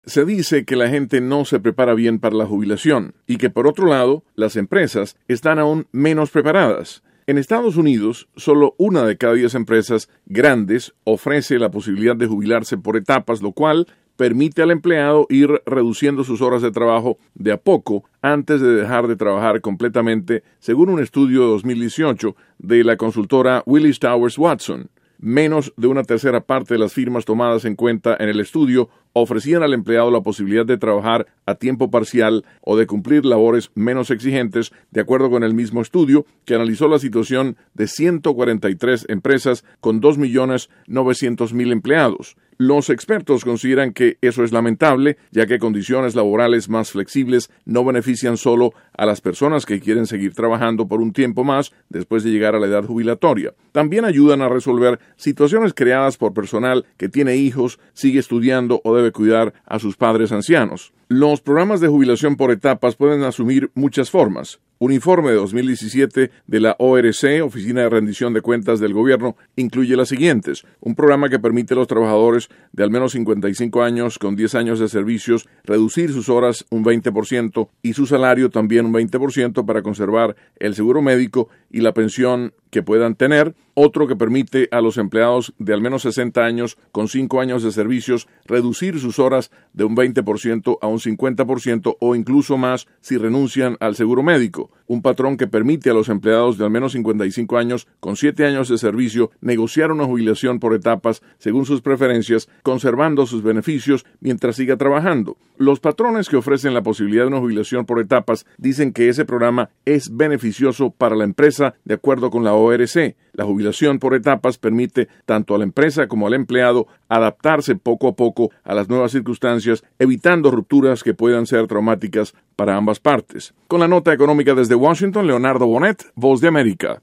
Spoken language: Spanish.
Se dice que la gente no se prepara bien para la jubilación y que, por otro lado, las empresas están aún menos preparadas. En Estados Unidos, solo 1 de cada 10 empresas grandes ofrece la posibilidad de jubilarse por etapas, lo cual permite al empleado ir reduciendo sus horas de trabajo de a poco antes de dejar de trabajar completamente, según un estudio de 2018 de la consultora Willis Towers Watson. Menos de 1/3 parte de las firmas tomadas en cuenta en el estudio ofrecían al empleado la posibilidad de trabajar a tiempo parcial o de cumplir labores menos exigentes, de acuerdo con el mismo estudio, que analizó la situación de 143 empresas con 2.900.000 empleados. Los expertos consideran que eso es lamentable, ya que condiciones laborales más flexibles no benefician solo a las personas que quieren seguir trabajando por un tiempo más después de llegar a la edad jubilatoria. También ayudan a resolver situaciones creadas por personal que tiene hijos, sigue estudiando o debe cuidar a sus padres ancianos. Los programas de jubilación por etapas pueden asumir muchas formas. Un informe de 2017 de la ORC, Oficina de Rendición de Cuentas del Gobierno, incluye las siguientes: un programa que permite a los trabajadores de al menos 55 años con 10 años de servicios reducir sus horas un 20% y su salario también un 20% para conservar el seguro médico y la pensión que puedan tener. Otro que permite a los empleados de al menos 60 años con 5 años de servicios reducir sus horas de un 20% a un 50% o incluso más si renuncian al seguro médico. Un patrón que permite a los empleados de al menos 55 años con 7 años de servicio negociar una jubilación por etapas según sus preferencias, conservando sus beneficios mientras siga trabajando. Los patrones que ofrecen la posibilidad de una jubilación por etapas dicen que ese programa es beneficioso para la empresa de acuerdo con la ORC. La jubilación por etapas permite tanto a la empresa como al empleado adaptarse poco a poco a las nuevas circunstancias, evitando rupturas que puedan ser traumáticas para ambas partes. Con la nota económica desde Washington, Leonardo Bonet, Voz de América.